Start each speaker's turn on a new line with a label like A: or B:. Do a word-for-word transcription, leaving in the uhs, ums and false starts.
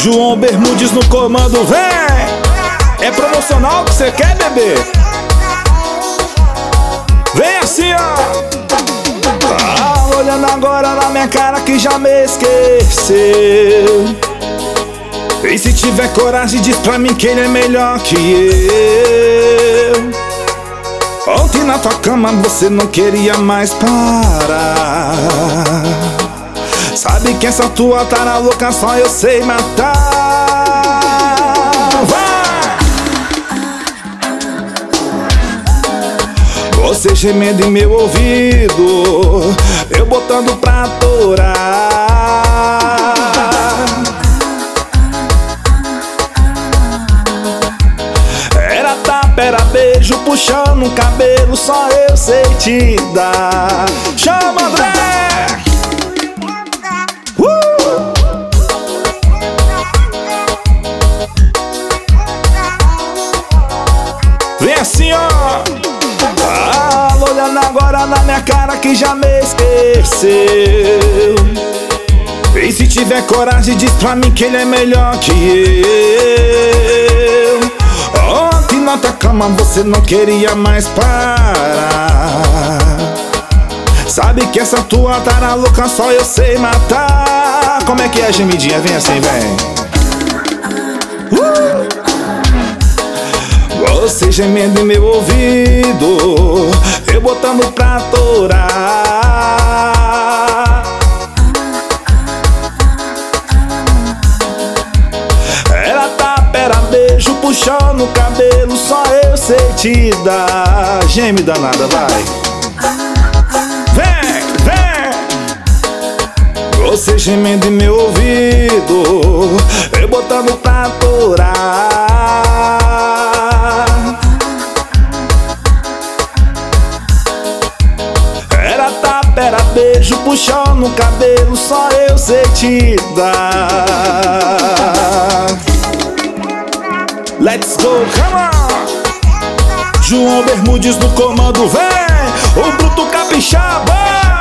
A: João Bermudes no comando, vem! É promocional que cê quer, bebê? Vem assim, ó! Tá olhando agora na minha cara que já me esqueceu. E se tiver coragem diz pra mim que ele é melhor que eu. Ontem na tua cama você não queria mais parar. Sabe que essa tua tara louca só eu sei matar. Vai! Você gemendo em meu ouvido, eu botando pra torar. Era tapa, era beijo, puxando o cabelo, só eu sei te dar. Chama, André! Vem assim, ó! Tá olhando agora na minha cara que já me esqueceu. E se tiver coragem diz pra mim que ele é melhor que eu. Ontem na tua cama você não queria mais parar. Sabe que essa tua tara louca só eu sei matar. Como é que é, gemidinha? Vem assim, vem. uh! Você gemendo em meu ouvido, eu botando pra torar. Era tapa, era beijo, puxando o cabelo, só eu sei te dar. Geme danada, vai. Vem, vem. Você gemendo em meu ouvido, eu botando pra torar. Era beijo, puxando o cabelo, só eu sei te dar. Let's go, come on! João Bermudes no comando, vem! O bruto capixaba!